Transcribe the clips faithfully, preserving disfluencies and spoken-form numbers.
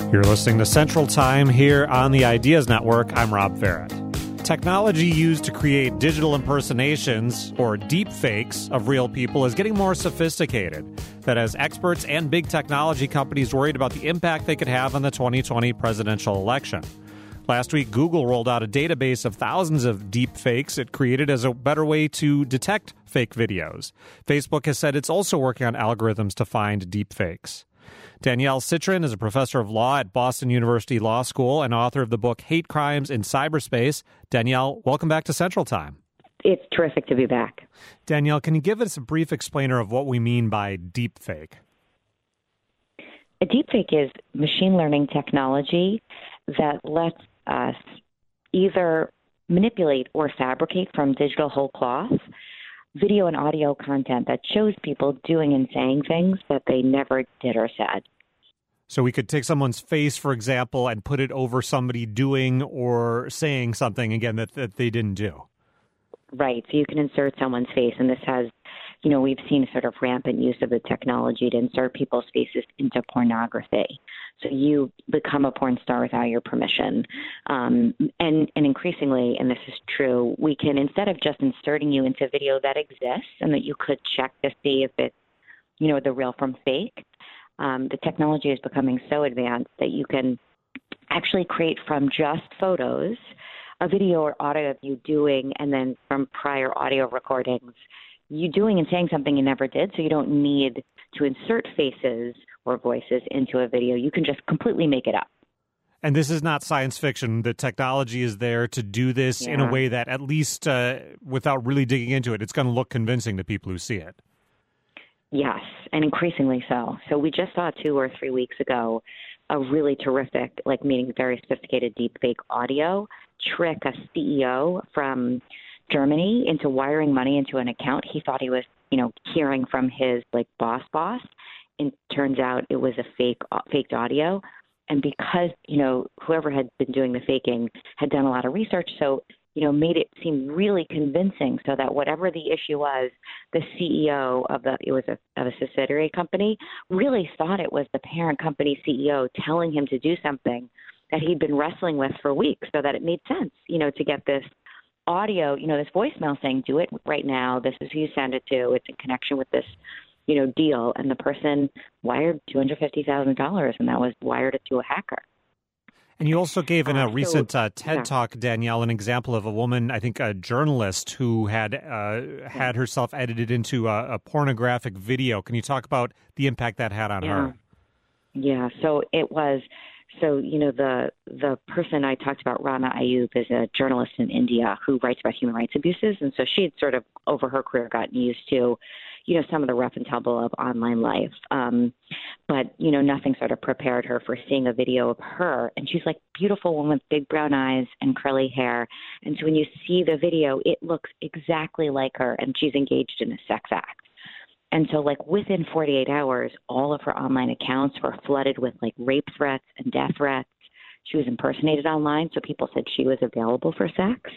You're listening to Central Time here on the Ideas Network. I'm Rob Farrett. Technology used to create digital impersonations, or deep fakes, of real people is getting more sophisticated. That has experts and big technology companies worried about the impact they could have on the twenty twenty presidential election. Last week, Google rolled out a database of thousands of deep fakes it created as a better way to detect fake videos. Facebook has said it's also working on algorithms to find deep fakes. Danielle Citrin is a professor of law at Boston University Law School and author of the book Hate Crimes in Cyberspace. Danielle, welcome back to Central Time. It's terrific to be back. Danielle, can you give us a brief explainer of what we mean by deepfake? A deepfake is machine learning technology that lets us either manipulate or fabricate from digital whole cloth video and audio content that shows people doing and saying things that they never did or said. So we could take someone's face, for example, and put it over somebody doing or saying something, again, that, that they didn't do. Right. So you can insert someone's face, and this has, you know, we've seen sort of rampant use of the technology to insert people's faces into pornography. So you become a porn star without your permission. Um, and, and increasingly, and this is true, we can, instead of just inserting you into video that exists and that you could check to see if it's, you know, the real from fake, um, the technology is becoming so advanced that you can actually create from just photos a video or audio of you doing, and then from prior audio recordings, you doing and saying something you never did, so you don't need to insert faces or voices into a video. You can just completely make it up. And this is not science fiction. The technology is there to do this yeah. in a way that, at least uh, without really digging into it, it's going to look convincing to people who see it. Yes, and increasingly so. So we just saw two or three weeks ago a really terrific, like meaning very sophisticated deepfake audio trick a C E O from Germany into wiring money into an account. He thought he was, you know, hearing from his like boss boss. It turns out it was a fake, faked audio. And because, you know, whoever had been doing the faking had done a lot of research, so, you know, made it seem really convincing so that whatever the issue was, the C E O of the, it was a, of a subsidiary company, really thought it was the parent company C E O telling him to do something that he'd been wrestling with for weeks, so that it made sense, you know, to get this audio, you know, this voicemail saying, do it right now. This is who you send it to. It's in connection with this, you know, deal. And the person wired two hundred fifty thousand dollars, and that was wired it to a hacker. And you also gave in a uh, recent so, uh, TED yeah. Talk, Danielle, an example of a woman, I think a journalist, who had uh, had herself edited into a, a pornographic video. Can you talk about the impact that had on yeah. her? Yeah, so it was... So, you know, the the person I talked about, Rana Ayub, is a journalist in India who writes about human rights abuses. And so she had sort of, over her career, gotten used to, you know, some of the rough and tumble of online life. Um, but, you know, nothing sort of prepared her for seeing a video of her. And she's like a beautiful woman with big brown eyes and curly hair. And so when you see the video, it looks exactly like her, and she's engaged in a sex act. And so, like, within forty-eight hours, all of her online accounts were flooded with, like, rape threats and death threats. She was impersonated online, so people said she was available for sex.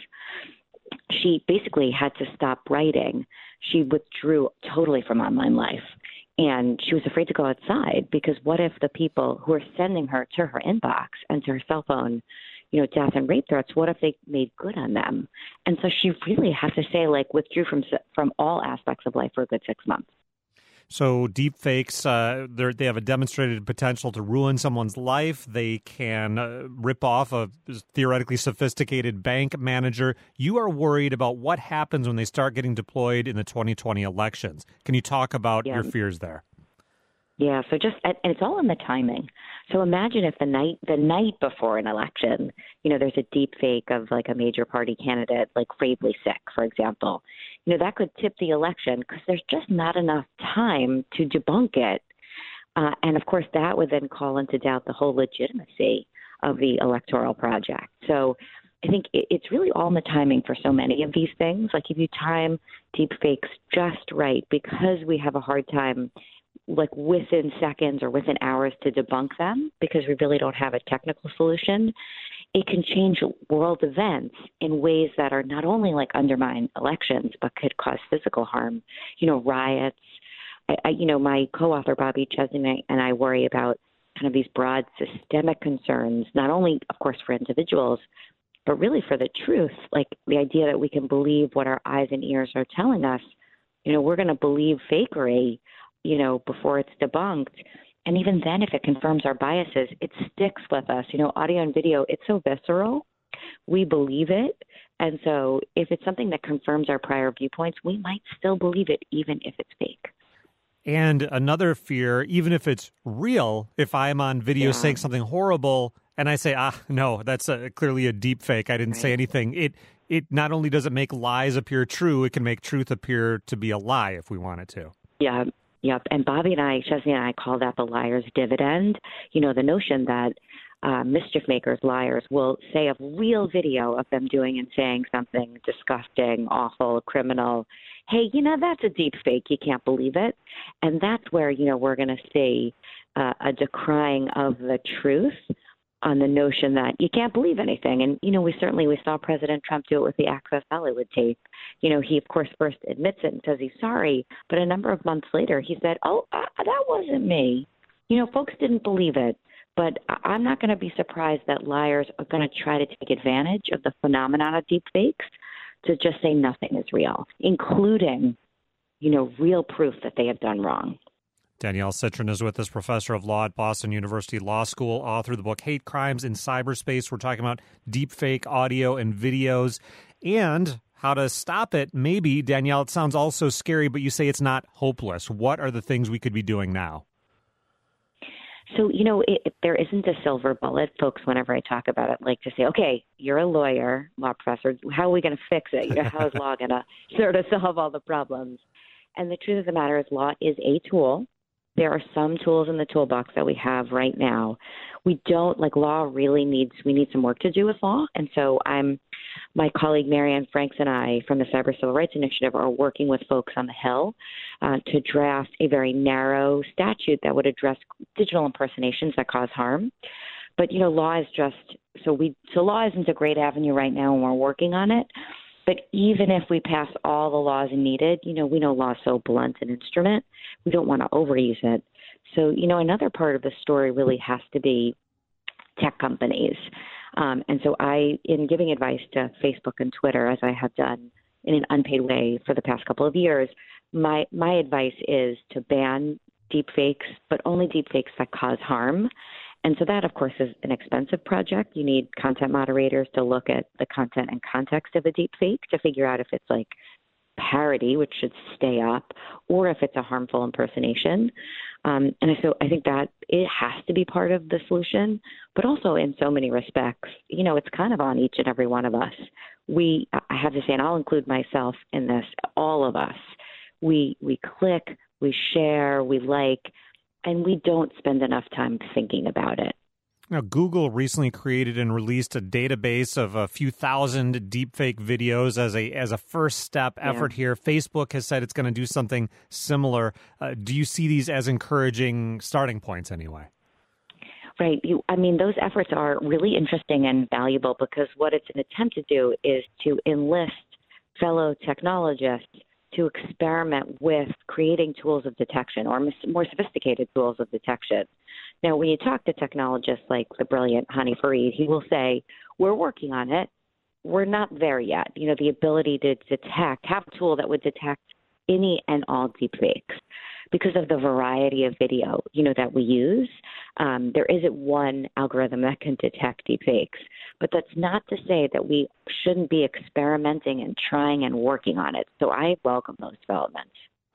She basically had to stop writing. She withdrew totally from online life. And she was afraid to go outside, because what if the people who are sending her to her inbox and to her cell phone, you know, death and rape threats, what if they made good on them? And so she really had to say, like, withdrew from from all aspects of life for a good six months. So deep fakes, uh, they have a demonstrated potential to ruin someone's life. They can uh, rip off a theoretically sophisticated bank manager. You are worried about what happens when they start getting deployed in the twenty twenty elections. Can you talk about yeah. your fears there? Yeah, so just, and it's all in the timing. So imagine if the night the night before an election, you know, there's a deep fake of like a major party candidate, like gravely sick, for example. You know, that could tip the election because there's just not enough time to debunk it. Uh, and of course, that would then call into doubt the whole legitimacy of the electoral project. So I think it, it's really all in the timing for so many of these things. Like if you time deep fakes just right, because we have a hard time like within seconds or within hours to debunk them, because we really don't have a technical solution, it can change world events in ways that are not only like undermine elections, but could cause physical harm, you know, riots. I, I, you know, my co-author, Bobby Chesney, and I worry about kind of these broad systemic concerns, not only, of course, for individuals, but really for the truth, like the idea that we can believe what our eyes and ears are telling us. You know, we're going to believe fakery, you know, before it's debunked. And even then, if it confirms our biases, it sticks with us. You know, audio and video, it's so visceral. We believe it. And so if it's something that confirms our prior viewpoints, we might still believe it, even if it's fake. And another fear, even if it's real, if I'm on video Yeah. saying something horrible and I say, ah, no, that's a, clearly a deep fake, I didn't Right. say anything, it it not only does it make lies appear true, it can make truth appear to be a lie if we want it to. Yeah. Yep. And Bobby and I, Chesney and I call that the liar's dividend. You know, the notion that uh, mischief makers, liars, will say a real video of them doing and saying something disgusting, awful, criminal. Hey, you know, that's a deep fake. You can't believe it. And that's where, you know, we're going to see uh, a decrying of the truth on the notion that you can't believe anything. And, you know, we certainly, we saw President Trump do it with the Access Hollywood tape. You know, he, of course, first admits it and says he's sorry. But a number of months later, he said, oh, uh, that wasn't me. You know, folks didn't believe it. But I'm not going to be surprised that liars are going to try to take advantage of the phenomenon of deep fakes to just say nothing is real, including, you know, real proof that they have done wrong. Danielle Citron is with us, professor of law at Boston University Law School, author of the book Hate Crimes in Cyberspace. We're talking about deepfake audio and videos and how to stop it. Maybe, Danielle, it sounds all so scary, but you say it's not hopeless. What are the things we could be doing now? So, you know, it, it, there isn't a silver bullet. Folks, whenever I talk about it, like to say, okay, you're a lawyer, law professor. How are we going to fix it? You know, how is law going to sort of solve all the problems? And the truth of the matter is law is a tool. There are some tools in the toolbox that we have right now. We don't, like law really needs, we need some work to do with law. And so I'm, my colleague Marianne Franks and I from the Cyber Civil Rights Initiative are working with folks on the Hill uh, to draft a very narrow statute that would address digital impersonations that cause harm. But, you know, law is just, so we, so law isn't a great avenue right now and we're working on it. But even if we pass all the laws needed, you know, we know law is so blunt an instrument. We don't want to overuse it. So, you know, another part of the story really has to be tech companies. Um, and so I, in giving advice to Facebook and Twitter, as I have done in an unpaid way for the past couple of years, my, my advice is to ban deepfakes, but only deepfakes that cause harm. And so that, of course, is an expensive project. You need content moderators to look at the content and context of a deepfake to figure out if it's like parody, which should stay up, or if it's a harmful impersonation. Um, and so I think that it has to be part of the solution, but also in so many respects, you know, it's kind of on each and every one of us. We, I have to say, and I'll include myself in this, all of us, we we click, we share, we like, and we don't spend enough time thinking about it. Now, Google recently created and released a database of a few thousand deepfake videos as a as a first step effort yeah. here. Facebook has said it's going to do something similar. Uh, do you see these as encouraging starting points anyway? Right. You, I mean, those efforts are really interesting and valuable because what it's an attempt to do is to enlist fellow technologists to experiment with creating tools of detection or more sophisticated tools of detection. Now, when you talk to technologists like the brilliant Hani Farid, he will say, we're working on it. We're not there yet. You know, the ability to detect, have a tool that would detect any and all deepfakes. Because of the variety of video, you know, that we use, um, there isn't one algorithm that can detect deepfakes. But that's not to say that we shouldn't be experimenting and trying and working on it. So I welcome those developments.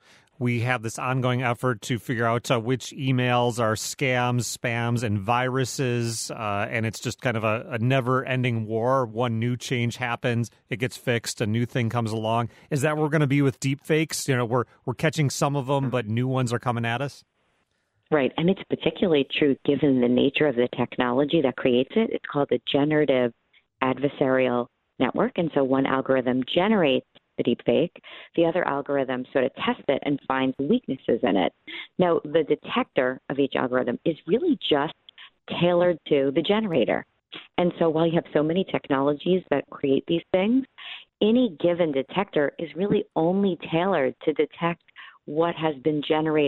We have this ongoing effort to figure out uh, which emails are scams, spams, and viruses, uh, and it's just kind of a, a never-ending war. One new change happens, it gets fixed, a new thing comes along. Is that where we're going to be with deepfakes? You know, we're we're catching some of them, but new ones are coming at us? Right, and it's particularly true given the nature of the technology that creates it. It's called the generative adversarial network, and so one algorithm generates the deepfake, the other algorithm sort of tests it and finds weaknesses in it. Now, the detector of each algorithm is really just tailored to the generator. And so while you have so many technologies that create these things, any given detector is really only tailored to detect what has been generated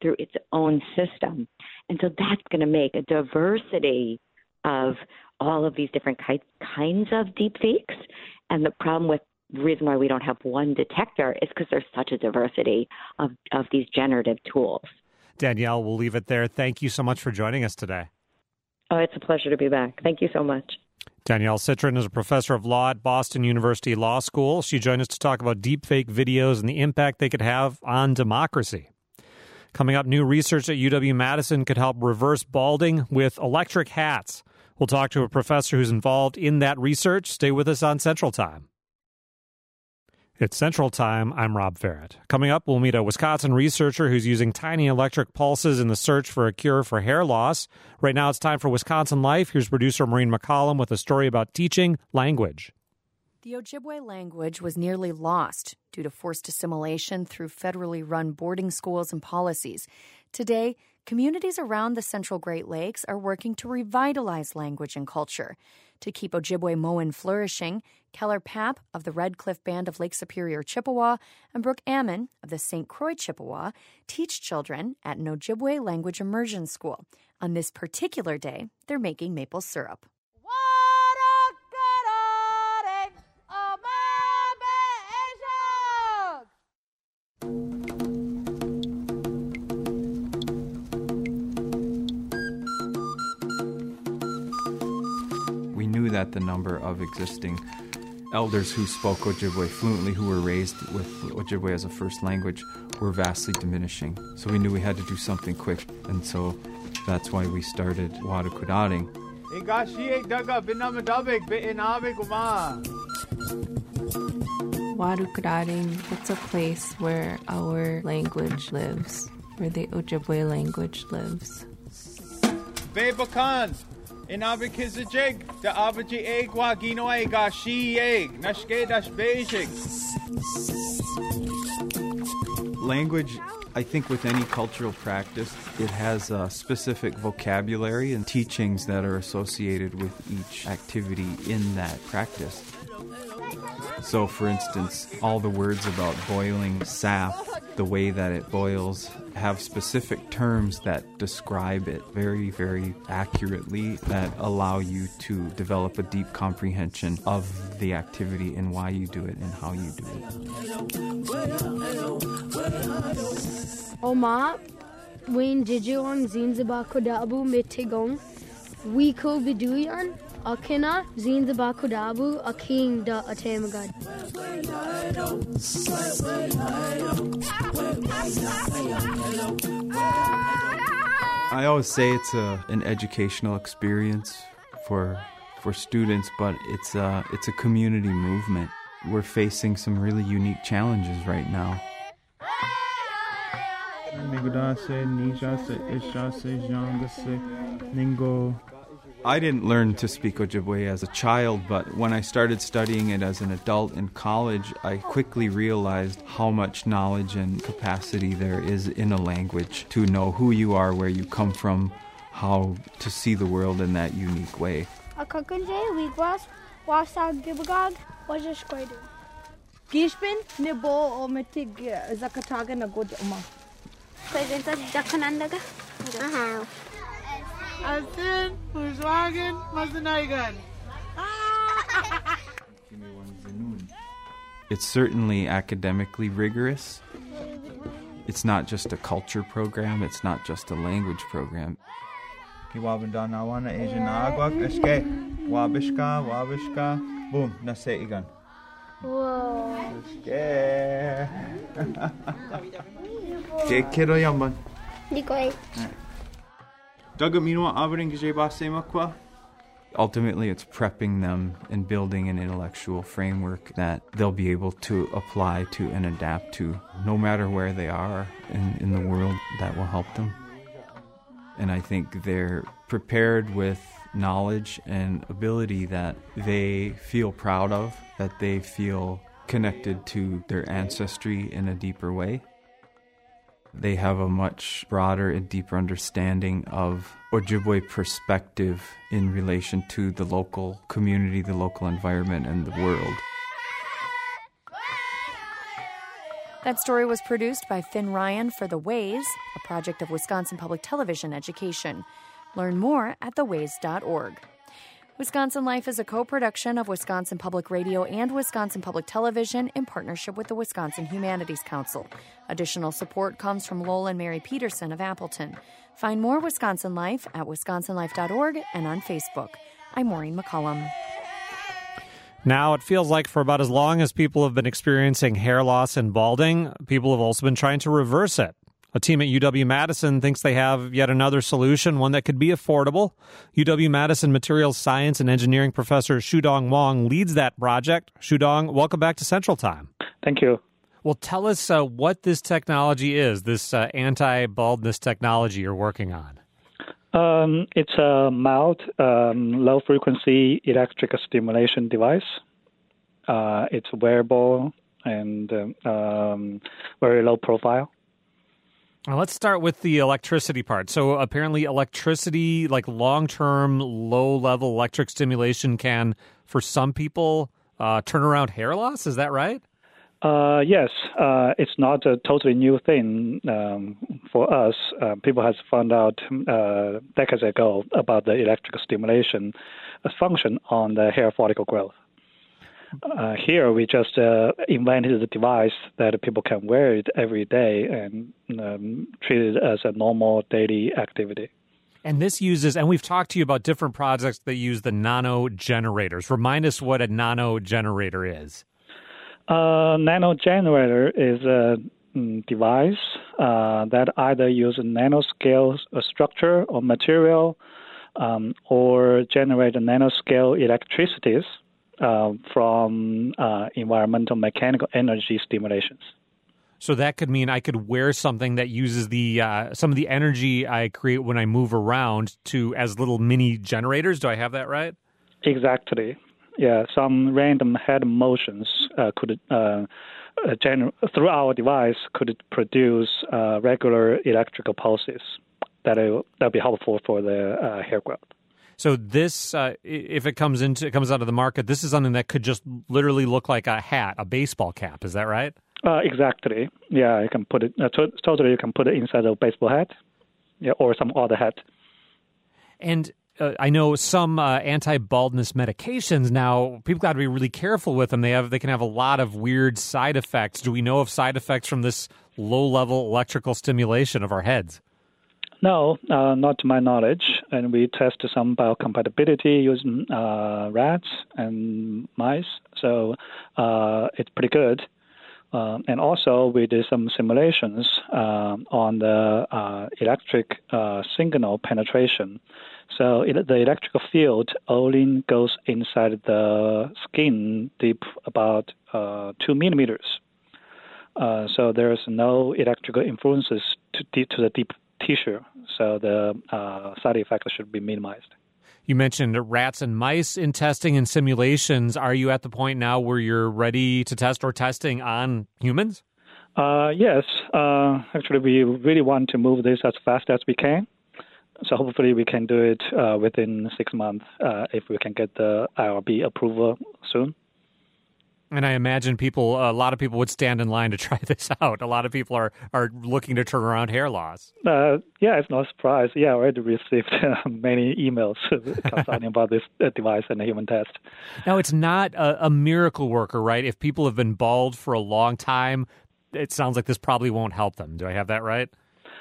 through its own system. And so that's going to make a diversity of all of these different ki- kinds of deep fakes. And the problem with the reason why we don't have one detector is because there's such a diversity of, of these generative tools. Danielle, we'll leave it there. Thank you so much for joining us today. Oh, it's a pleasure to be back. Thank you so much. Danielle Citrin is a professor of law at Boston University Law School. She joined us to talk about deepfake videos and the impact they could have on democracy. Coming up, new research at U W-Madison could help reverse balding with electric hats. We'll talk to a professor who's involved in that research. Stay with us on Central Time. It's Central Time. I'm Rob Ferret. Coming up, we'll meet a Wisconsin researcher who's using tiny electric pulses in the search for a cure for hair loss. Right now, it's time for Wisconsin Life. Here's producer Maureen McCollum with a story about teaching language. The Ojibwe language was nearly lost due to forced assimilation through federally run boarding schools and policies. Today, communities around the Central Great Lakes are working to revitalize language and culture. To keep Ojibwe-Moan flourishing, Keller Papp of the Red Cliff Band of Lake Superior Chippewa and Brooke Ammon of the Saint Croix Chippewa teach children at an Ojibwe language immersion school. On this particular day, they're making maple syrup. That the number of existing elders who spoke Ojibwe fluently, who were raised with Ojibwe as a first language, were vastly diminishing. So we knew we had to do something quick, and so that's why we started Warukudaring. Warukudaring, it's a place where our language lives, where the Ojibwe language lives. Bebakan! Inabikizajig, the Abaji Egwa Ginoe Gashi Egg, Nashke Dash Beijing. Language, I think with any cultural practice, it has a specific vocabulary and teachings that are associated with each activity in that practice. So, for instance, all the words about boiling sap, the way that it boils, have specific terms that describe it very, very accurately, that allow you to develop a deep comprehension of the activity and why you do it and how you do it. Oma, Wayne Jijuan Zinzaba Kodabu Mitigong, Wiko Biduyan, Akina Zinzaba Kodabu, Aking da Atemagad. I always say it's a, an educational experience for for students, but it's a, it's a community movement. We're facing some really unique challenges right now. I didn't learn to speak Ojibwe as a child, but when I started studying it as an adult in college, I quickly realized how much knowledge and capacity there is in a language to know who you are, where you come from, how to see the world in that unique way. Gishpin nebo o metig zakataga na god uma. Presenta dakanandaga. Aha. Altin, Volkswagen, Mazdanagan. It's certainly academically rigorous. It's not just a culture program, it's not just a language program. Kiwabandanawana Asian Agwak, Eske, Wabishka, Wabishka, boom, Naseigan. Whoa. Eske. Ke kiddo yamban. Dikoi. Ultimately, it's prepping them and building an intellectual framework that they'll be able to apply to and adapt to, no matter where they are in, in the world. That will help them. And I think they're prepared with knowledge and ability that they feel proud of, that they feel connected to their ancestry in a deeper way. They have a much broader and deeper understanding of Ojibwe perspective in relation to the local community, the local environment, and the world. That story was produced by Finn Ryan for The Ways, a project of Wisconsin Public Television Education. Learn more at the ways dot org. Wisconsin Life is a co-production of Wisconsin Public Radio and Wisconsin Public Television in partnership with the Wisconsin Humanities Council. Additional support comes from Lowell and Mary Peterson of Appleton. Find more Wisconsin Life at wisconsin life dot org and on Facebook. I'm Maureen McCullum. Now, it feels like for about as long as people have been experiencing hair loss and balding, people have also been trying to reverse it. A team at U W-Madison thinks they have yet another solution, one that could be affordable. U W-Madison materials science and engineering professor Shudong Wong leads that project. Shudong, welcome back to Central Time. Thank you. Well, tell us uh, what this technology is, this uh, anti-baldness technology you're working on. Um, it's a mild, um, low-frequency electrical stimulation device. Uh, it's wearable and um, um, very low profile. Well, let's start with the electricity part. So apparently electricity, like long-term, low-level electric stimulation can, for some people, uh, turn around hair loss. Is that right? Uh, yes. Uh, it's not a totally new thing um, for us. Uh, people have found out uh, decades ago about the electrical stimulation function on the hair follicle growth. Uh, here, we just uh, invented a device that people can wear it every day and um, treat it as a normal daily activity. And this uses, and we've talked to you about different projects that use the nano generators. Remind us what a nano generator is. A nano generator is a mm, device uh, that either uses nanoscale structure or material um, or generate nanoscale electricities Uh, from uh, environmental mechanical energy stimulations. So that could mean I could wear something that uses the uh, some of the energy I create when I move around to as little mini generators. Do I have that right? Exactly. Yeah, some random head motions uh, could uh, gener- through our device could produce uh, regular electrical pulses that will that'll be helpful for the uh, hair growth. So this, uh, if it comes into it comes out of the market, this is something that could just literally look like a hat, a baseball cap. Is that right? Uh, exactly. Yeah, you can put it uh, to- totally. You can put it inside a baseball hat, yeah, or some other hat. And uh, I know some uh, anti-baldness medications now. People got to be really careful with them. They have they can have a lot of weird side effects. Do we know of side effects from this low-level electrical stimulation of our heads? No, uh, not to my knowledge. And we tested some biocompatibility using uh, rats and mice, so uh, it's pretty good. Uh, and also, we did some simulations uh, on the uh, electric uh, signal penetration. So it, the electrical field only goes inside the skin deep about uh, two millimeters. Uh, so there's no electrical influences to, deep, to the deep tissue, so the uh, side effects should be minimized. You mentioned rats and mice in testing and simulations. Are you at the point now where you're ready to test or testing on humans? Uh, yes. Uh, actually, we really want to move this as fast as we can. So hopefully we can do it uh, within six months uh, if we can get the I R B approval soon. And I imagine people, a lot of people would stand in line to try this out. A lot of people are, are looking to turn around hair loss. Uh, yeah, it's no surprise. Yeah, I already received uh, many emails concerning about this uh, device and the human test. Now, it's not a, a miracle worker, right? If people have been bald for a long time, it sounds like this probably won't help them. Do I have that right?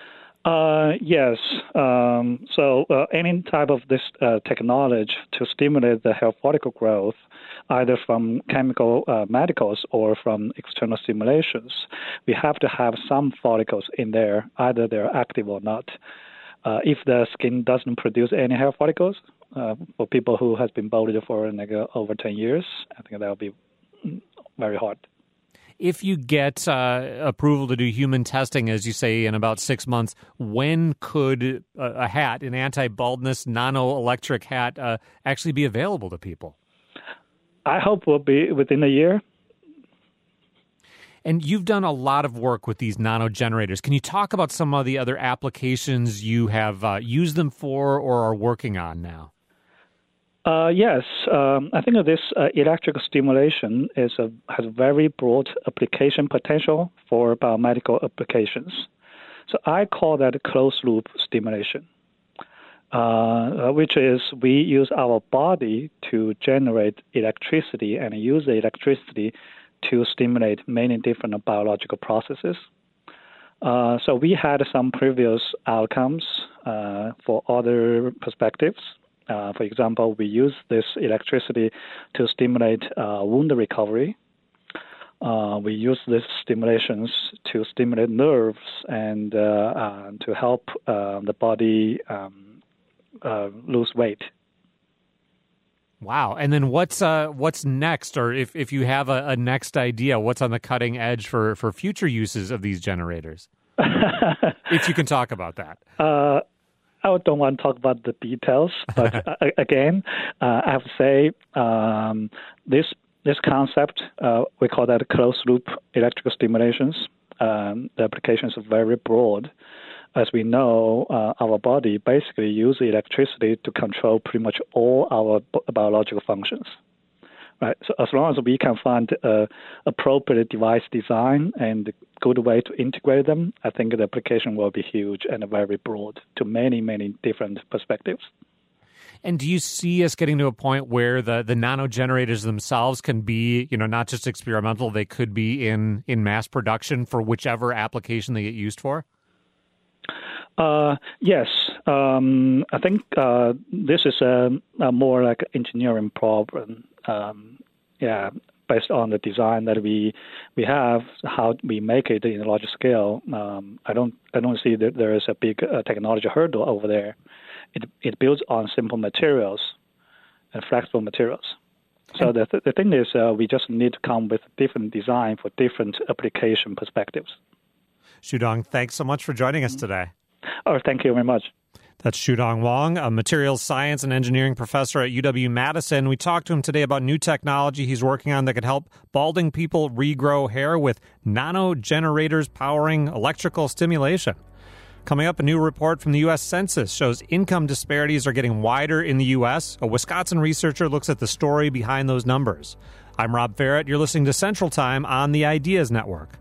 Uh, yes. Um, so uh, any type of this uh, technology to stimulate the hair follicle growth, either from chemical uh, medicals or from external stimulations, we have to have some follicles in there, either they're active or not. Uh, if the skin doesn't produce any hair follicles, uh, for people who has been balded for like, uh, over ten years, I think that will be very hard. If you get uh, approval to do human testing, as you say, in about six months, when could a, a hat, an anti-baldness nano-electric hat, uh, actually be available to people? I hope will be within a year. And you've done a lot of work with these nano generators. Can you talk about some of the other applications you have uh, used them for or are working on now? Uh, yes, um, I think this uh, electrical stimulation is a, has very broad application potential for biomedical applications. So I call that closed-loop stimulation, uh, which is we use our body to generate electricity and use the electricity to stimulate many different biological processes. Uh, so we had some previous outcomes uh, for other perspectives. Uh, for example, we use this electricity to stimulate uh, wound recovery. Uh, we use these stimulations to stimulate nerves and uh, uh, to help uh, the body um, uh, lose weight. Wow. And then what's uh, what's next? Or if, if you have a, a next idea, what's on the cutting edge for, for future uses of these generators? If you can talk about that. Uh, I don't want to talk about the details, but uh, again, uh, I have to say um, this this concept, uh, we call that closed-loop electrical stimulations. Um, the applications are very broad. As we know, uh, our body basically uses electricity to control pretty much all our b- biological functions. Right. So as long as we can find uh, appropriate device design and good way to integrate them, I think the application will be huge and very broad to many, many different perspectives. And do you see us getting to a point where the, the nano generators themselves can be, you know, not just experimental, they could be in, in mass production for whichever application they get used for? Uh, yes. Um, I think uh, this is a, a more like engineering problem. Um, yeah, based on the design that we we have, how we make it in a large scale. Um, I don't I don't see that there is a big uh, technology hurdle over there. It it builds on simple materials and flexible materials. So the th- the thing is, uh, we just need to come with different design for different application perspectives. Shudong, thanks so much for joining us today. Oh, thank you very much. That's Shudong Wong, a materials science and engineering professor at U W-Madison. We talked to him today about new technology he's working on that could help balding people regrow hair with nano generators powering electrical stimulation. Coming up, a new report from the U S Census shows income disparities are getting wider in the U S. A Wisconsin researcher looks at the story behind those numbers. I'm Rob Ferrett. You're listening to Central Time on the Ideas Network.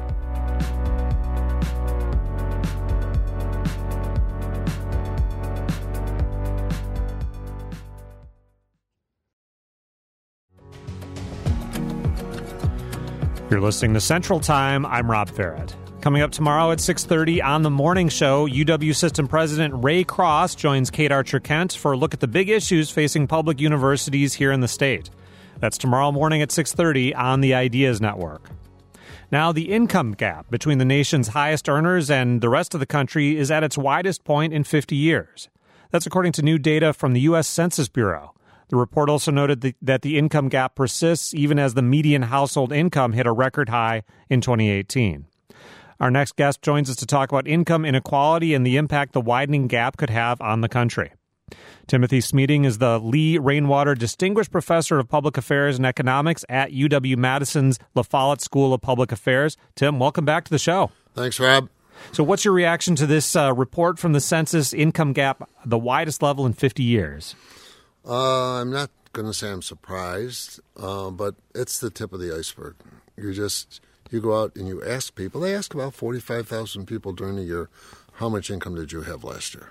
You're listening to Central Time. I'm Rob Ferrett. Coming up tomorrow at six thirty on The Morning Show, U W System President Ray Cross joins Kate Archer-Kent for a look at the big issues facing public universities here in the state. That's tomorrow morning at six thirty on the Ideas Network. Now, the income gap between the nation's highest earners and the rest of the country is at its widest point in fifty years. That's according to new data from the U S Census Bureau. The report also noted that the income gap persists even as the median household income hit a record high in twenty eighteen. Our next guest joins us to talk about income inequality and the impact the widening gap could have on the country. Timothy Smeating is the Lee Rainwater Distinguished Professor of Public Affairs and Economics at U W-Madison's La Follette School of Public Affairs. Tim, welcome back to the show. Thanks, Rob. So what's your reaction to this uh, report from the census, income gap, the widest level in fifty years? Uh, I'm not going to say I'm surprised, uh, but it's the tip of the iceberg. You just, you go out and you ask people. They ask about forty-five thousand people during the year, how much income did you have last year?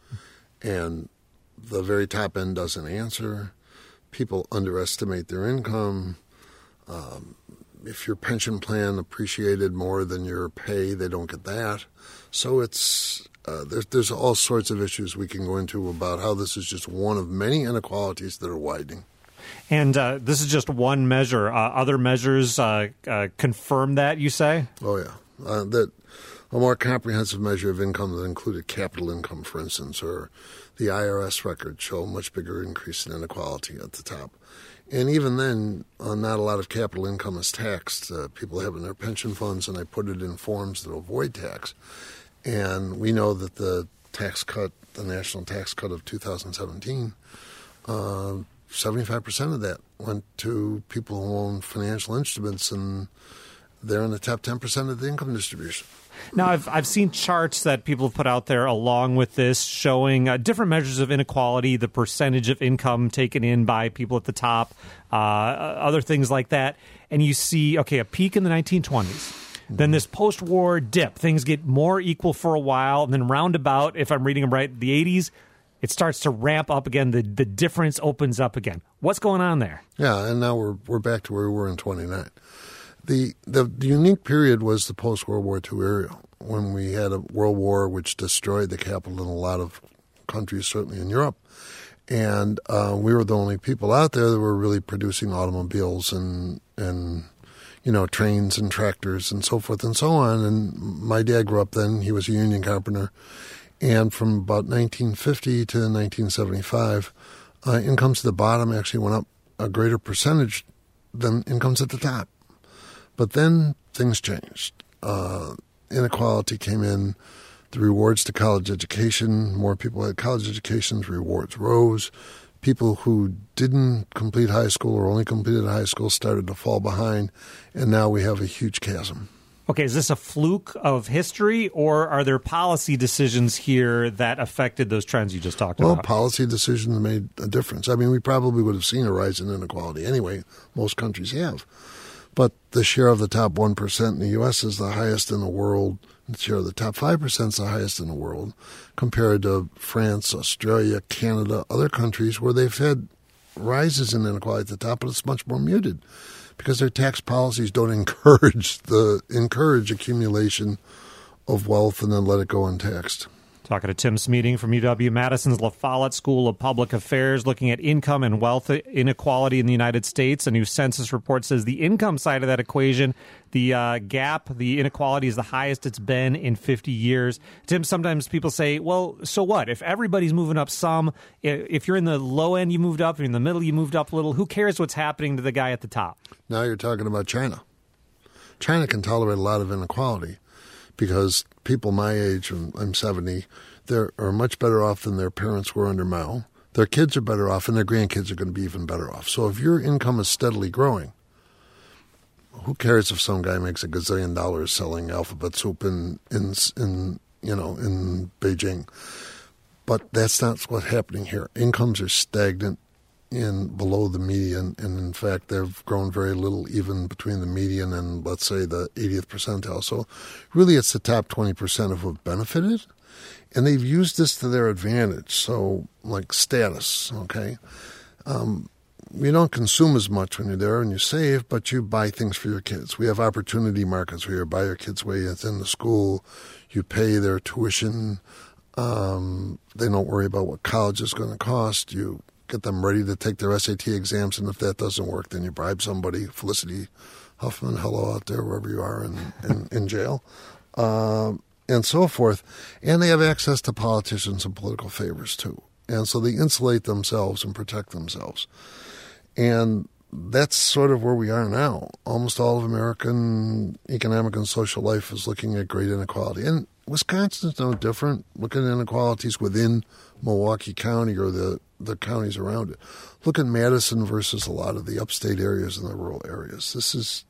And the very top end doesn't answer. People underestimate their income. Um, if your pension plan appreciated more than your pay, they don't get that. So it's uh, there's there's all sorts of issues we can go into about how this is just one of many inequalities that are widening. And uh, this is just one measure. Uh, other measures uh, uh, confirm that, you say? Oh, yeah. Uh, that a more comprehensive measure of income that included capital income, for instance, or the I R S records show a much bigger increase in inequality at the top. And even then, uh, not a lot of capital income is taxed. Uh, people have it in their pension funds, and they put it in forms that avoid tax. And we know that the tax cut, the national tax cut of two thousand seventeen, uh, seventy-five percent of that went to people who own financial instruments, and they're in the top ten percent of the income distribution. Now, I've I've seen charts that people have put out there along with this showing uh, different measures of inequality, the percentage of income taken in by people at the top, uh, other things like that. And you see, okay, a peak in the nineteen twenties. Then this post-war dip. Things get more equal for a while. And then roundabout, if I'm reading them right, the eighties, it starts to ramp up again. The the difference opens up again. What's going on there? Yeah, and now we're we're back to where we were in twenty-nine. The, the the unique period was the post-World War Two era, when we had a world war which destroyed the capital in a lot of countries, certainly in Europe. And uh, we were the only people out there that were really producing automobiles and, and you know, trains and tractors and so forth and so on. And my dad grew up then. He was a union carpenter. And from about nineteen fifty to nineteen seventy-five, uh, incomes at the bottom actually went up a greater percentage than incomes at the top. But then things changed. Uh, inequality came in. The rewards to college education, more people had college educations, rewards rose. People who didn't complete high school or only completed high school started to fall behind, and now we have a huge chasm. Okay, is this a fluke of history, or are there policy decisions here that affected those trends you just talked well, about? Well, policy decisions made a difference. I mean, we probably would have seen a rise in inequality anyway. Most countries have. But the share of the top one percent in the U S is the highest in the world. The share of the top five percent is the highest in the world compared to France, Australia, Canada, other countries where they've had rises in inequality at the top, but it's much more muted because their tax policies don't encourage the encourage accumulation of wealth and then let it go untaxed. Talking to Tim Smeating from U W-Madison's La Follette School of Public Affairs, looking at income and wealth inequality in the United States. A new census report says the income side of that equation, the uh, gap, the inequality is the highest it's been in fifty years. Tim, sometimes people say, well, so what? If everybody's moving up some, if you're in the low end, you moved up, if you're in the middle, you moved up a little, who cares what's happening to the guy at the top? Now you're talking about China. China can tolerate a lot of inequality, because people my age, and I'm seventy, they are much better off than their parents were under Mao. Their kids are better off, and their grandkids are going to be even better off. So if your income is steadily growing, who cares if some guy makes a gazillion dollars selling alphabet soup in, in, in you know, in Beijing? But that's not what's happening here. Incomes are stagnant in below the median, and in fact, they've grown very little even between the median and, let's say, the eightieth percentile. So really, it's the top twenty percent who have benefited, and they've used this to their advantage. So, like status, okay? Um, you don't consume as much when you're there and you save, but you buy things for your kids. We have opportunity markets where you buy your kids' way in the school, you pay their tuition, um, they don't worry about what college is going to cost, you get them ready to take their S A T exams, and if that doesn't work, then you bribe somebody, Felicity Huffman, hello out there, wherever you are in, in, in jail, um, and so forth. And they have access to politicians and political favors, too. And so they insulate themselves and protect themselves. And that's sort of where we are now. Almost all of American economic and social life is looking at great inequality. And Wisconsin's no different. Look at inequalities within Milwaukee County or the, the counties around it. Look at Madison versus a lot of the upstate areas and the rural areas. This is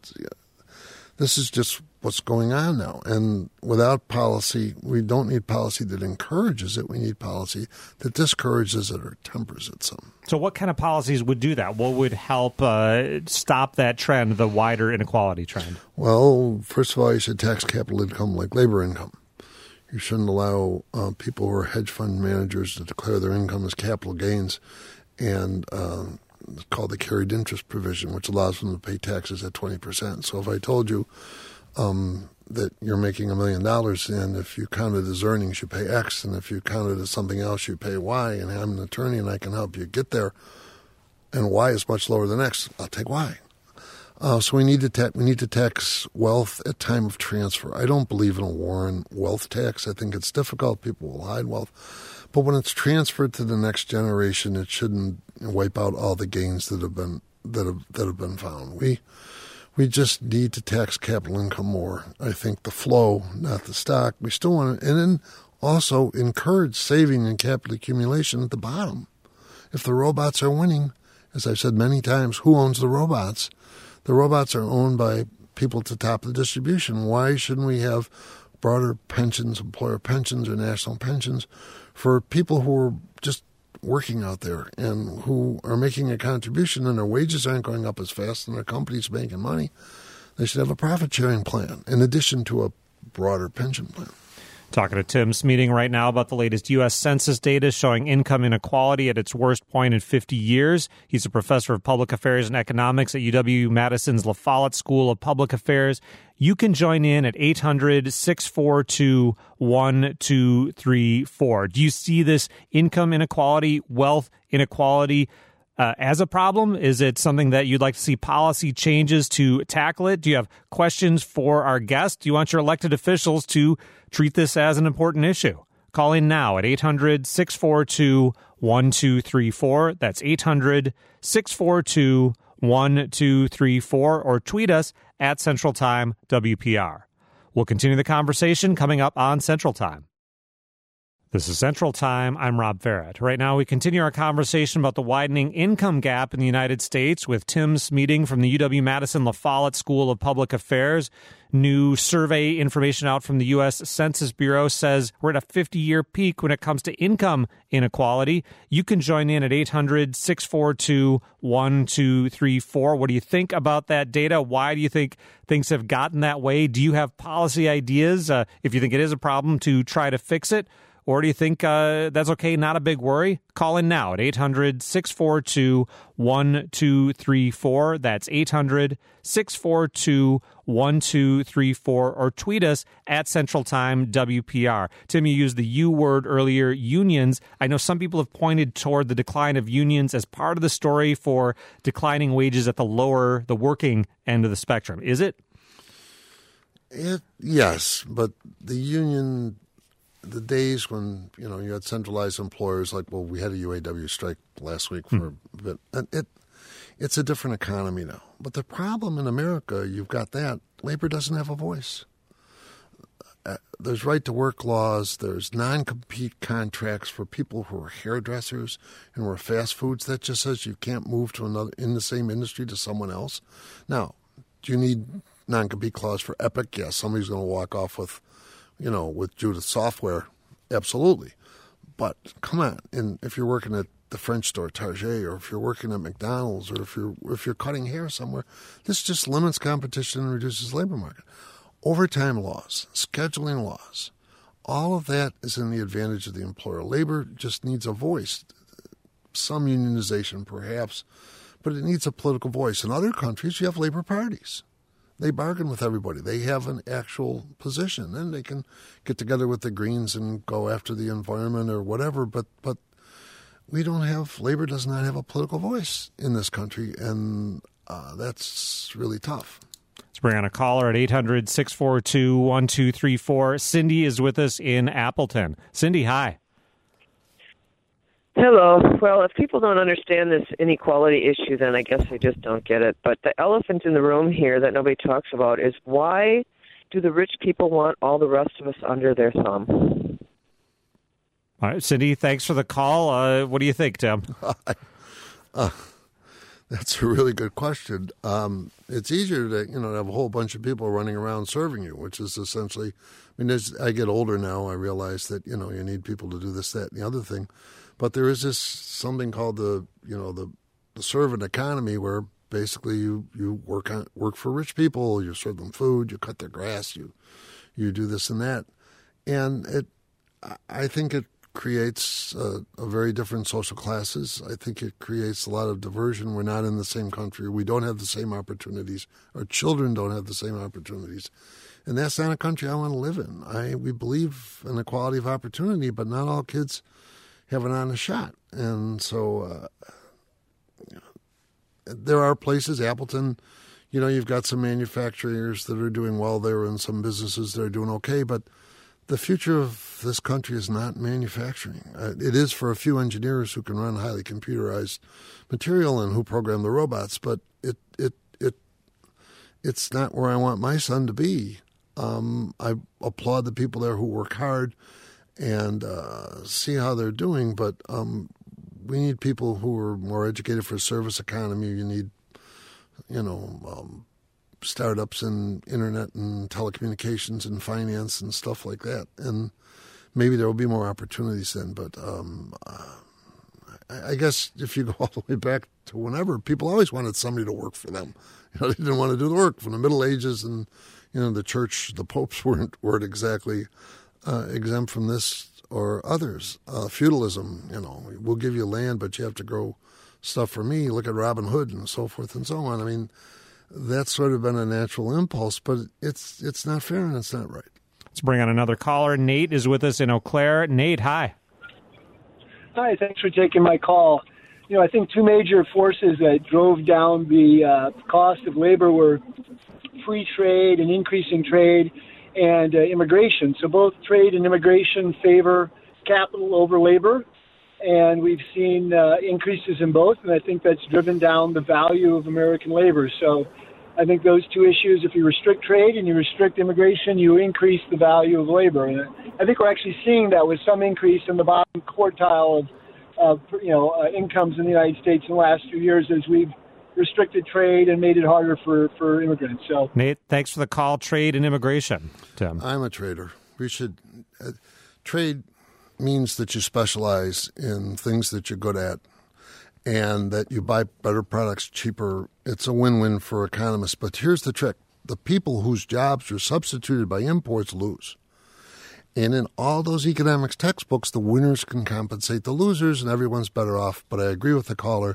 this is just what's going on now. And without policy, we don't need policy that encourages it. We need policy that discourages it or tempers it some. So what kind of policies would do that? What would help uh, stop that trend, the wider inequality trend? Well, first of all, you should tax capital income like labor income. You shouldn't allow uh, people who are hedge fund managers to declare their income as capital gains, and uh, it's called the carried interest provision, which allows them to pay taxes at twenty percent. So if I told you um, that you're making a million dollars, and if you count it as earnings, you pay X, and if you count it as something else, you pay Y, and I'm an attorney and I can help you get there, and Y is much lower than X, I'll take Y. Uh, so we need to ta- we need to tax wealth at time of transfer. I don't believe in a Warren wealth tax. I think it's difficult. People will hide wealth. But when it's transferred to the next generation, it shouldn't wipe out all the gains that have been that have that have been found. We we just need to tax capital income more. I think the flow, not the stock. We still want to, and then also encourage saving and capital accumulation at the bottom. If the robots are winning, as I've said many times, who owns the robots? The robots are owned by people at the top of the distribution. Why shouldn't we have broader pensions, employer pensions or national pensions for people who are just working out there and who are making a contribution and their wages aren't going up as fast and their company's making money. They should have a profit-sharing plan in addition to a broader pension plan. Talking to Tim Smeeting right now about the latest U S Census data showing income inequality at its worst point in fifty years. He's a professor of public affairs and economics at U W-Madison's La Follette School of Public Affairs. You can join in at eight hundred, six four two, one two three four. Do you see this income inequality, wealth inequality uh, as a problem? Is it something that you'd like to see policy changes to tackle it? Do you have questions for our guest? Do you want your elected officials to treat this as an important issue? Call in now at eight hundred, six four two, one two three four. That's eight hundred, six four two, one two three four, or tweet us at Central Time W P R. We'll continue the conversation coming up on Central Time. This is Central Time. I'm Rob Farrett. Right now, we continue our conversation about the widening income gap in the United States with Tim Smeeting from the U W-Madison La Follette School of Public Affairs. New survey information out from the U S Census Bureau says we're at a fifty-year peak when it comes to income inequality. You can join in at eight hundred, six four two, one two three four. What do you think about that data? Why do you think things have gotten that way? Do you have policy ideas, uh, if you think it is a problem, to try to fix it? Or do you think uh, that's okay, not a big worry? Call in now at eight hundred, six four two, one two three four. That's eight hundred, six four two, one two three four. Or tweet us at Central Time W P R. Tim, you used the U word earlier, unions. I know some people have pointed toward the decline of unions as part of the story for declining wages at the lower, the working end of the spectrum. Is it? It yes, but the union... The days when, you know, you had centralized employers like, well, we had a U A W strike last week for hmm. a bit. And it, it's a different economy now. But the problem in America, you've got that. Labor doesn't have a voice. Uh, there's right-to-work laws. There's non-compete contracts for people who are hairdressers and who are fast foods. That just says you can't move to another in the same industry to someone else. Now, do you need non-compete clause for Epic? Yes, somebody's going to walk off with... You know, with Judith Software, absolutely. But come on, and if you're working at the French store Target, or if you're working at McDonald's, or if you're if you're cutting hair somewhere, this just limits competition and reduces labor market. Overtime laws, scheduling laws, all of that is in the advantage of the employer. Labor just needs a voice, some unionization perhaps, but it needs a political voice. In other countries, you have labor parties. They bargain with everybody. They have an actual position, and they can get together with the Greens and go after the environment or whatever. But but we don't have, labor does not have a political voice in this country, and uh, that's really tough. Let's bring on a caller at eight hundred, six four two, one two three four. Cindy is with us in Appleton. Cindy, hi. Hello. Well, if people don't understand this inequality issue, then I guess they just don't get it. But the elephant in the room here that nobody talks about is, why do the rich people want all the rest of us under their thumb? All right, Cindy, thanks for the call. Uh, what do you think, Tim? uh, that's a really good question. Um, it's easier to, you know, to have a whole bunch of people running around serving you, which is essentially, I mean, as I get older now, I realize that, you know, you need people to do this, that, and the other thing. But there is this something called the, you know, the, the servant economy, where basically you, you work on work for rich people, you serve them food, you cut their grass, you you do this and that, and it, I think it creates a, a very different social classes. I think it creates a lot of diversion. We're not in the same country. We don't have the same opportunities. Our children don't have the same opportunities, and that's not a country I want to live in. I we believe in equality of opportunity, but not all kids have an honest shot. And so uh, you know, there are places, Appleton, you know, you've got some manufacturers that are doing well there and some businesses that are doing okay, but the future of this country is not manufacturing. Uh, it is for a few engineers who can run highly computerized material and who program the robots, but it it it it's not where I want my son to be. Um, I applaud the people there who work hard and uh, see how they're doing, but um, we need people who are more educated for a service economy. You need, you know, um, startups in internet and telecommunications and finance and stuff like that. And maybe there will be more opportunities then. But um, uh, I, I guess if you go all the way back to whenever, people always wanted somebody to work for them. You know, they didn't want to do the work. From the Middle Ages, and you know, the church, the popes weren't weren't exactly uh, exempt from this or others. Uh, feudalism, you know, we'll give you land, but you have to grow stuff for me. Look at Robin Hood and so forth and so on. I mean, that's sort of been a natural impulse, but it's it's not fair and it's not right. Let's bring on another caller. Nate is with us in Eau Claire. Nate, hi. Hi, thanks for taking my call. You know, I think two major forces that drove down the uh, cost of labor were free trade and increasing trade and uh, immigration. So both trade and immigration favor capital over labor, and we've seen uh, increases in both, and I think that's driven down the value of American labor. So I think those two issues, if you restrict trade and you restrict immigration, you increase the value of labor. And I think we're actually seeing that with some increase in the bottom quartile of, of you know, uh, incomes in the United States in the last few years as we've restricted trade and made it harder for, for immigrants. So, Nate, thanks for the call. Trade and immigration. Tim. I'm a trader. We should uh, trade means that you specialize in things that you're good at and that you buy better products cheaper. It's a win-win for economists. But here's the trick. The people whose jobs are substituted by imports lose. And in all those economics textbooks, the winners can compensate the losers and everyone's better off. But I agree with the caller.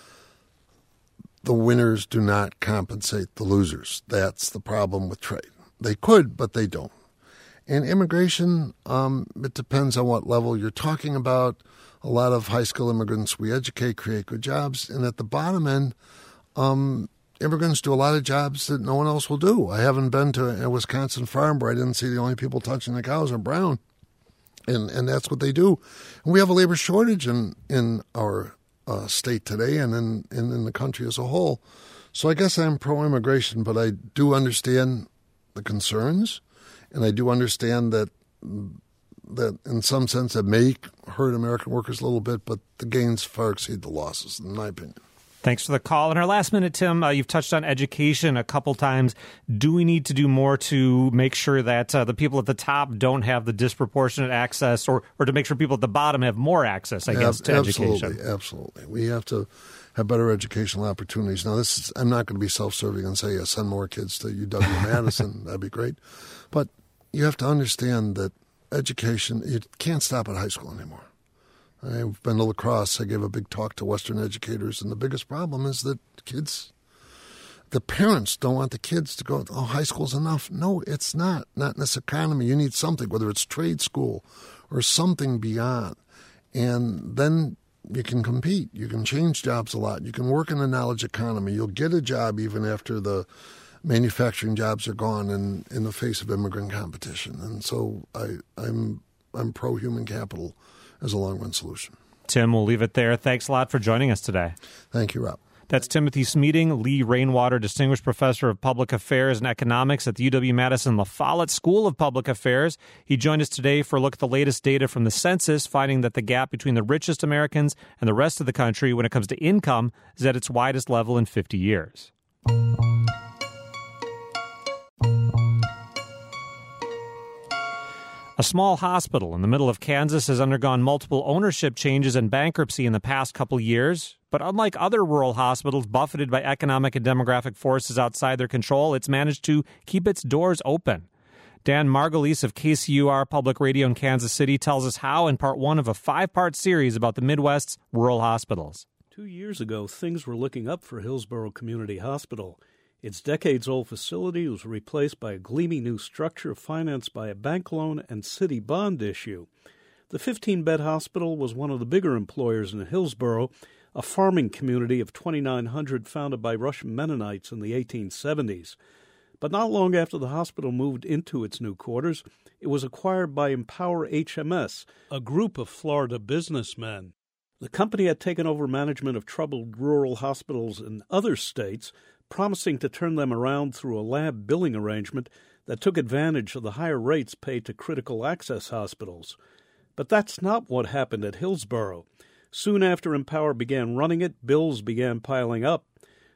The winners do not compensate the losers. That's the problem with trade. They could, but they don't. And immigration, um, it depends on what level you're talking about. A lot of high-school immigrants we educate, create good jobs. And at the bottom end, um, immigrants do a lot of jobs that no one else will do. I haven't been to a Wisconsin farm where I didn't see the only people touching the cows are brown. And and that's what they do. And we have a labor shortage in, in our uh, state today and in, and in the country as a whole. So I guess I'm pro-immigration, but I do understand the concerns. And I do understand that that in some sense it may hurt American workers a little bit, but the gains far exceed the losses, in my opinion. Thanks for the call. In our last minute, Tim, uh, you've touched on education a couple times. Do we need to do more to make sure that uh, the people at the top don't have the disproportionate access, or, or to make sure people at the bottom have more access, I guess, to absolutely, education? Absolutely. We have to have better educational opportunities. Now, this is, I'm not going to be self-serving and say, yeah, send more kids to U W-Madison. That'd be great. But you have to understand that education, you can't stop at high school anymore. I've been to La Crosse. I gave a big talk to Western educators, and the biggest problem is that kids, the parents don't want the kids to go, oh, high school's enough. No, it's not. Not in this economy. You need something, whether it's trade school or something beyond. And then you can compete. You can change jobs a lot. You can work in a knowledge economy. You'll get a job even after the manufacturing jobs are gone in, in the face of immigrant competition. And so I, I'm I'm pro-human capital as a long-run solution. Tim, we'll leave it there. Thanks a lot for joining us today. Thank you, Rob. That's Timothy Smeating, Lee Rainwater, Distinguished Professor of Public Affairs and Economics at the U W-Madison La Follette School of Public Affairs. He joined us today for a look at the latest data from the census, finding that the gap between the richest Americans and the rest of the country when it comes to income is at its widest level in fifty years. A small hospital in the middle of Kansas has undergone multiple ownership changes and bankruptcy in the past couple years. But unlike other rural hospitals buffeted by economic and demographic forces outside their control, it's managed to keep its doors open. Dan Margulies of K C U R Public Radio in Kansas City tells us how in part one of a five-part series about the Midwest's rural hospitals. Two years ago, things were looking up for Hillsborough Community Hospital. Its decades-old facility was replaced by a gleaming new structure financed by a bank loan and city bond issue. The fifteen-bed hospital was one of the bigger employers in Hillsborough, a farming community of twenty-nine hundred founded by Russian Mennonites in the eighteen seventies. But not long after the hospital moved into its new quarters, it was acquired by Empower H M S, a group of Florida businessmen. The company had taken over management of troubled rural hospitals in other states, promising to turn them around through a lab billing arrangement that took advantage of the higher rates paid to critical access hospitals. But that's not what happened at Hillsborough. Soon after Empower began running it, bills began piling up.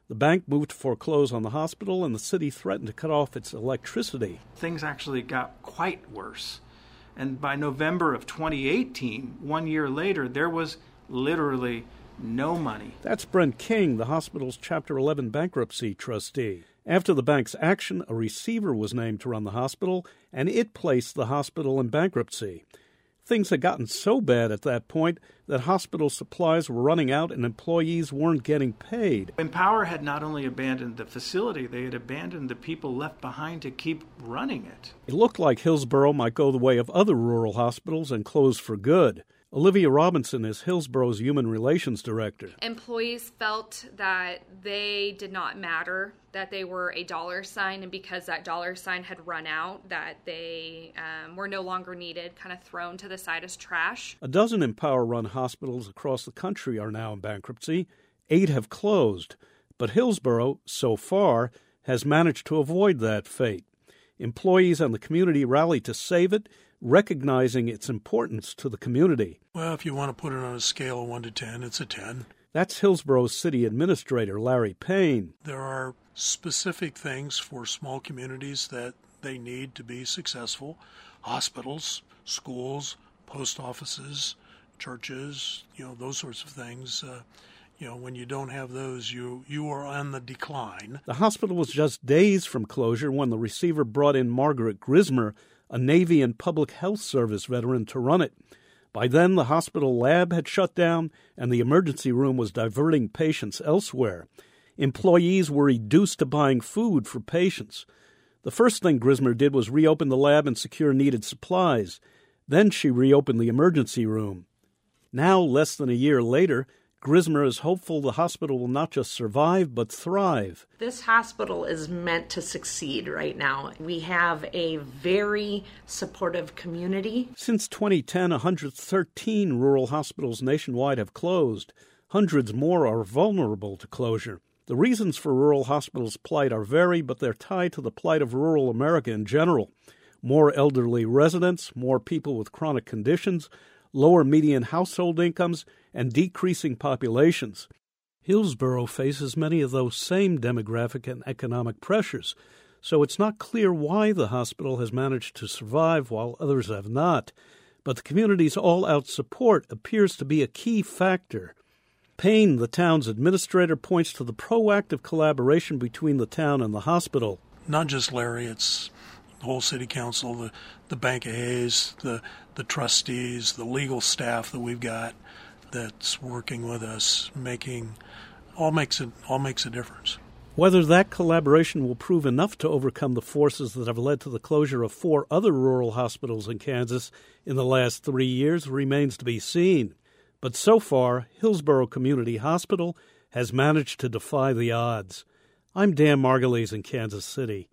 The bank moved to foreclose on the hospital, and the city threatened to cut off its electricity. Things actually got quite worse. And by November of twenty eighteen, one year later, there was literally no money. That's Brent King, the hospital's Chapter eleven bankruptcy trustee. After the bank's action, a receiver was named to run the hospital, and it placed the hospital in bankruptcy. Things had gotten so bad at that point that hospital supplies were running out and employees weren't getting paid. Empower had not only abandoned the facility, they had abandoned the people left behind to keep running it. It looked like Hillsborough might go the way of other rural hospitals and close for good. Olivia Robinson is Hillsborough's Human Relations Director. Employees felt that they did not matter, that they were a dollar sign, and because that dollar sign had run out, that they um, were no longer needed, kind of thrown to the side as trash. A dozen Empower-run hospitals across the country are now in bankruptcy. Eight have closed, but Hillsborough, so far, has managed to avoid that fate. Employees and the community rallied to save it, recognizing its importance to the community. Well, if you want to put it on a scale of one to ten, it's a ten. That's Hillsborough's city administrator, Larry Payne. There are specific things for small communities that they need to be successful. Hospitals, schools, post offices, churches, you know, those sorts of things. Uh, you know, when you don't have those, you, you are on the decline. The hospital was just days from closure when the receiver brought in Margaret Grismer, a Navy and Public Health Service veteran, to run it. By then, the hospital lab had shut down, and the emergency room was diverting patients elsewhere. Employees were reduced to buying food for patients. The first thing Grismer did was reopen the lab and secure needed supplies. Then she reopened the emergency room. Now, less than a year later, Grismer is hopeful the hospital will not just survive, but thrive. This hospital is meant to succeed right now. We have a very supportive community. Since twenty ten, one hundred thirteen rural hospitals nationwide have closed. Hundreds more are vulnerable to closure. The reasons for rural hospitals' plight are varied, but they're tied to the plight of rural America in general. More elderly residents, more people with chronic conditions, lower median household incomes, and decreasing populations. Hillsborough faces many of those same demographic and economic pressures, so it's not clear why the hospital has managed to survive while others have not. But the community's all-out support appears to be a key factor. Payne, the town's administrator, points to the proactive collaboration between the town and the hospital. Not just Larry, it's the whole city council, the, the Bank of Hayes, the, the trustees, the legal staff that we've got that's working with us, making all makes it all makes a difference. Whether that collaboration will prove enough to overcome the forces that have led to the closure of four other rural hospitals in Kansas in the last three years remains to be seen. But so far, Hillsborough Community Hospital has managed to defy the odds. I'm Dan Margulies in Kansas City.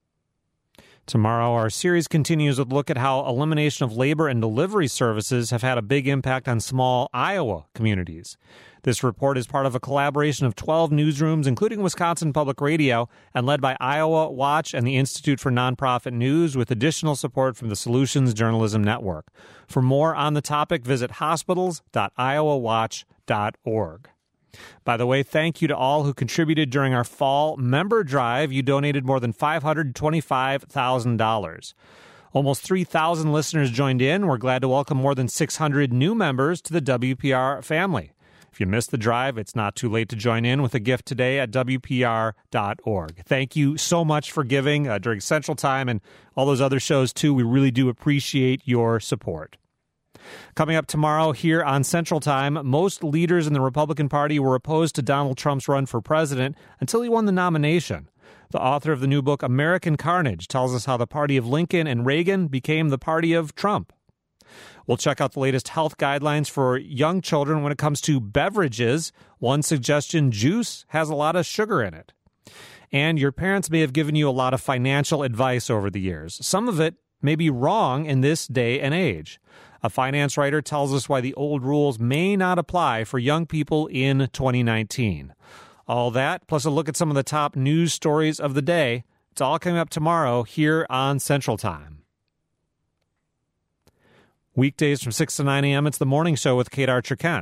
Tomorrow, our series continues with a look at how elimination of labor and delivery services have had a big impact on small Iowa communities. This report is part of a collaboration of twelve newsrooms, including Wisconsin Public Radio, and led by Iowa Watch and the Institute for Nonprofit News, with additional support from the Solutions Journalism Network. For more on the topic, visit hospitals dot iowa watch dot org. By the way, thank you to all who contributed during our fall member drive. You donated more than five hundred twenty-five thousand dollars. Almost three thousand listeners joined in. We're glad to welcome more than six hundred new members to the W P R family. If you missed the drive, it's not too late to join in with a gift today at W P R dot org. Thank you so much for giving uh, during Central Time and all those other shows, too. We really do appreciate your support. Coming up tomorrow here on Central Time, most leaders in the Republican Party were opposed to Donald Trump's run for president until he won the nomination. The author of the new book, American Carnage, tells us how the party of Lincoln and Reagan became the party of Trump. We'll check out the latest health guidelines for young children when it comes to beverages. One suggestion, juice has a lot of sugar in it. And your parents may have given you a lot of financial advice over the years. Some of it may be wrong in this day and age. A finance writer tells us why the old rules may not apply for young people in twenty nineteen. All that, plus a look at some of the top news stories of the day. It's all coming up tomorrow here on Central Time. Weekdays from six to nine a.m., it's The Morning Show with Kate Archer-Kent.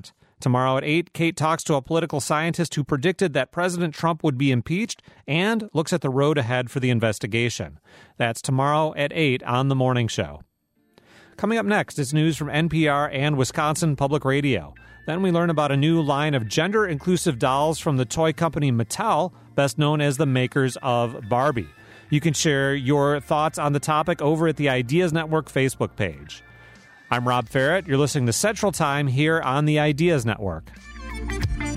Tomorrow at eight, Kate talks to a political scientist who predicted that President Trump would be impeached and looks at the road ahead for the investigation. That's tomorrow at eight on The Morning Show. Coming up next is news from N P R and Wisconsin Public Radio. Then we learn about a new line of gender-inclusive dolls from the toy company Mattel, best known as the makers of Barbie. You can share your thoughts on the topic over at the Ideas Network Facebook page. I'm Rob Ferrett. You're listening to Central Time here on the Ideas Network.